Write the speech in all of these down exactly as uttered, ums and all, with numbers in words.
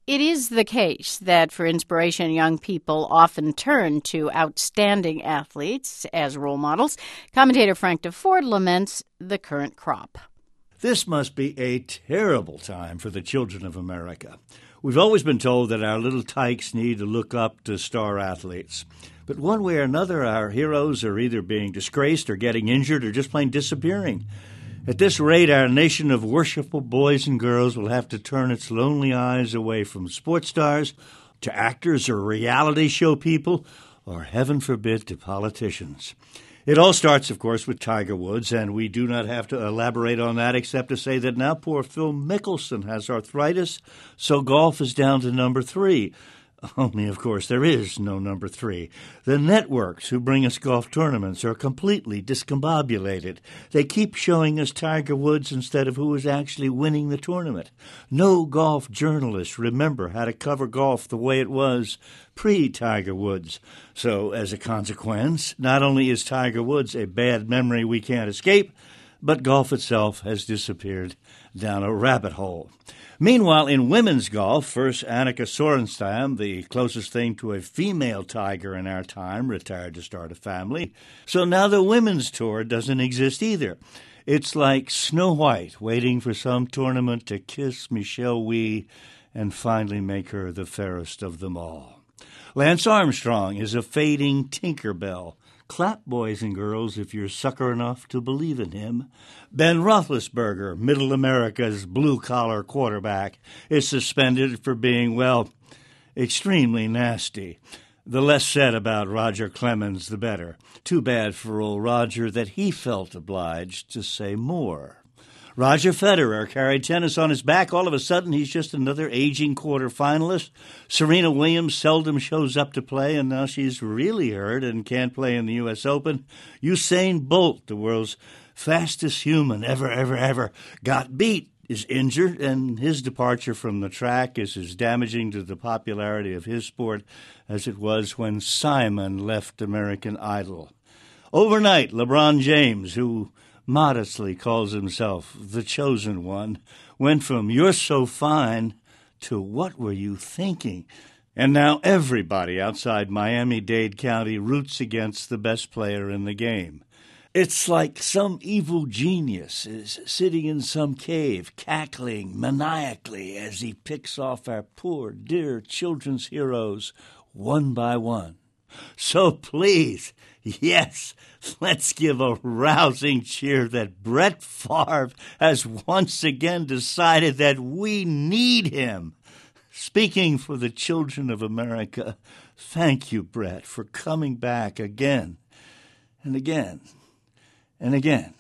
It is the case that for inspiration, young people often turn to outstanding athletes as role models. Commentator Frank DeFord laments the current crop. This must be a terrible time for the children of America. We've always been told that our little tykes need to look up to star athletes. But one way or another, our heroes are either being disgraced or getting injured or just plain disappearing. At this rate, our nation of worshipful boys and girls will have to turn its lonely eyes away from sports stars to actors or reality show people, or heaven forbid, to politicians. It all starts, of course, with Tiger Woods, and we do not have to elaborate on that except to say that now poor Phil Mickelson has arthritis, so golf is down to number three. Only, of course, there is no number three. The networks who bring us golf tournaments are completely discombobulated. They keep showing us Tiger Woods instead of who is actually winning the tournament. No golf journalists remember how to cover golf the way it was pre-Tiger Woods. So, as a consequence, not only is Tiger Woods a bad memory we can't escape, but golf itself has disappeared down a rabbit hole. Meanwhile, in women's golf, first Annika Sorenstam, the closest thing to a female Tiger in our time, retired to start a family. So now the women's tour doesn't exist either. It's like Snow White waiting for some tournament to kiss Michelle Wie and finally make her the fairest of them all. Lance Armstrong is a fading Tinkerbell. Clap, boys and girls, if you're sucker enough to believe in him. Ben Roethlisberger, Middle America's blue-collar quarterback, is suspended for being, well, extremely nasty. The less said about Roger Clemens, the better. Too bad for old Roger that he felt obliged to say more. Roger Federer carried tennis on his back. All of a sudden, he's just another aging quarterfinalist. Serena Williams seldom shows up to play, and now she's really hurt and can't play in the U S Open. Usain Bolt, the world's fastest human ever, ever, ever, got beat, is injured, and his departure from the track is as damaging to the popularity of his sport as it was when Simon left American Idol. Overnight, LeBron James, who modestly calls himself the chosen one, went from "you're so fine" to "what were you thinking?" And now everybody outside Miami-Dade County roots against the best player in the game. It's like some evil genius is sitting in some cave, cackling maniacally as he picks off our poor, dear children's heroes one by one. So please, yes, let's give a rousing cheer that Brett Favre has once again decided that we need him. Speaking for the children of America, thank you, Brett, for coming back again and again and again.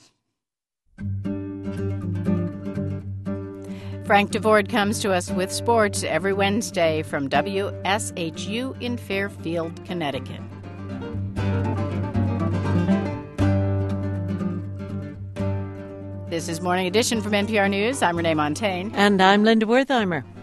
Frank DeFord comes to us with sports every Wednesday from W S H U in Fairfield, Connecticut. This is Morning Edition from N P R News. I'm Renee Montagne. And I'm Linda Wertheimer.